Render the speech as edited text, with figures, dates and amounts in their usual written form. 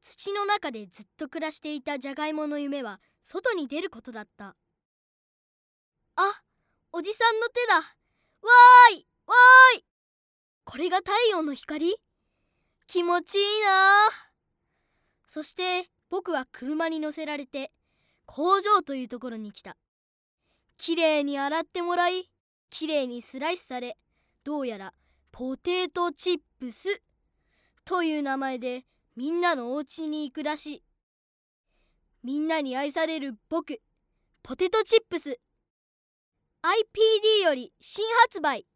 土の中でずっと暮らしていたジャガイモの夢は外に出ることだった。あ、おじさんの手だ。わーいわーい。これが太陽の光？気持ちいいな。そして僕は車に乗せられて工場というところに来た。きれいに洗ってもらい、きれいにスライスされ、どうやらポテトチップスという名前でみんなのお家に行くらしい。みんなに愛される僕、ポテトチップス。IPD より新発売。